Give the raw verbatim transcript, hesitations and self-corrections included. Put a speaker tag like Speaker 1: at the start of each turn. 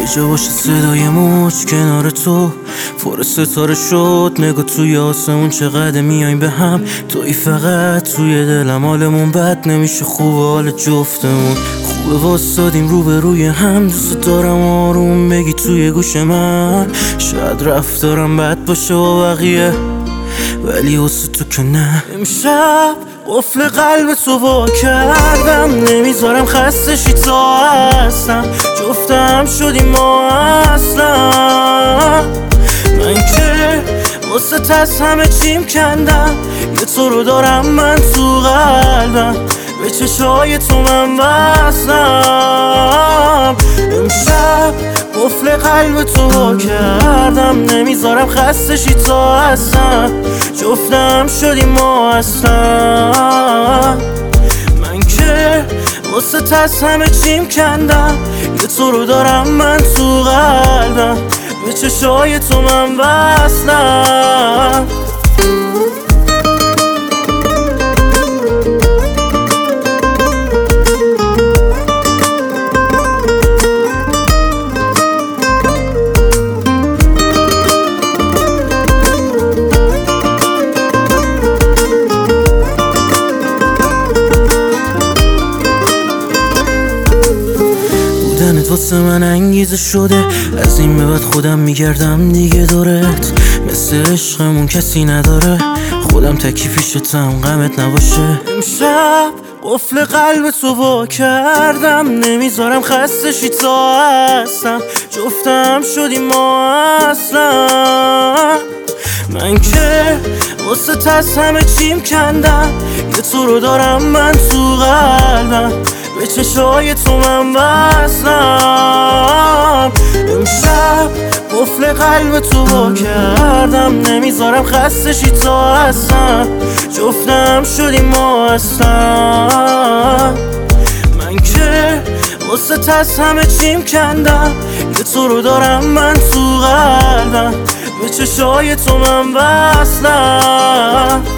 Speaker 1: جا باشه صدای موج کنار تو پر ستاره شد. نگاه توی آسمون چقدر میایم به هم، توی فقط توی دلم. حالمون بد نمیشه، خوب حال جفتمون خوبه. واسادیم رو به روی هم، دوست دارم آروم بگی توی گوش من. شاید رفتارم بد باشه و بقیه، ولی واسه تو که نه. امشب قفل قلب تو وا کردم، نمیذارم خسته شی تا هستم. جفتم شدیم ما اصلا. من که واسه تست همه چیم کندم، یه تو رو دارم من تو قلبم. به چشای تو من بستم. امشب قفل قلب تو وا کردم، نمیذارم خسته شی تا هستم. جفتم شدیم ما اصلا. من که واسه تست همه چیم کندم، یه تو رو دارم من تو قلبم. به چشای تو من بستم. بودنت واسه من انگیزه شده، از این به بعد خودم میگردم دیگه دورت. مثل عشقمون کسی نداره، خودم تکی پیشتم غمت نباشه. امشب قفل قلب تو وا کردم، نمیذارم خسته شی تا هستم. جفتم شدیم ما اصلا. من که واسه تست همه چیم کندم، یه تو رو دارم من تو قلبم. به چشای تو من بستم. امشب قفل قلب تو وا کردم، نمیذارم خسته شی تا هستم. جفتم شدیم ما اصلا. من که واسه تست همه چیم کندم، یه تو رو دارم من تو قلبم. به چشای تو من بستم.